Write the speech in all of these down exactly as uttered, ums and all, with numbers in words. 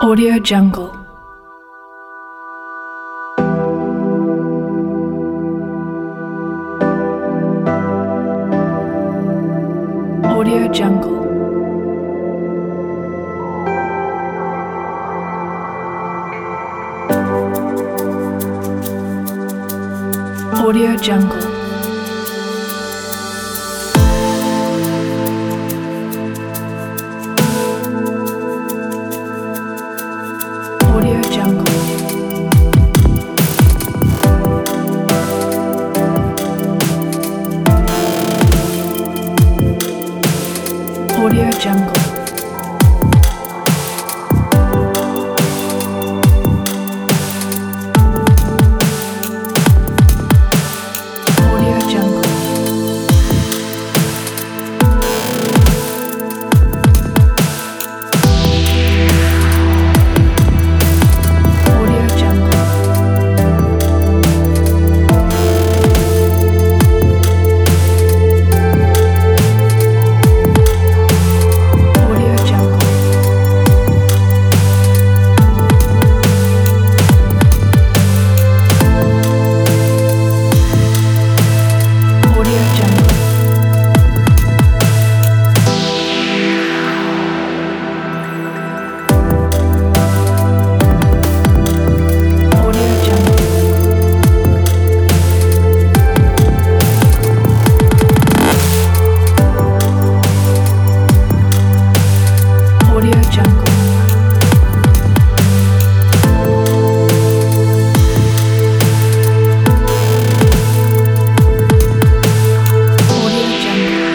Audio Jungle. Audio Jungle. Audio Jungle. Audio Jungle. Audio Jungle. Audio Jungle. Audio Jungle. Audio Jungle. Audio Jungle. Audio Jungle. Audio Jungle. Audio Jungle.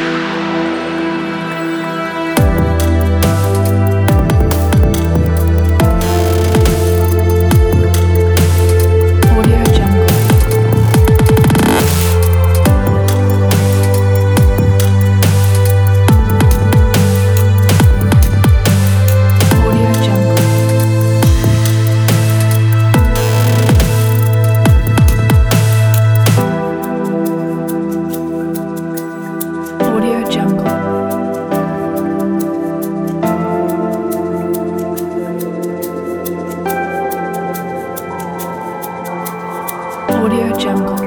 Audio Jungle. Audio Jungle. Audio Jungle. Audio Jungle.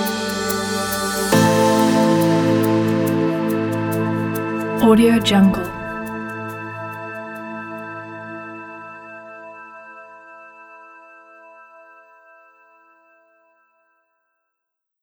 Audio Jungle.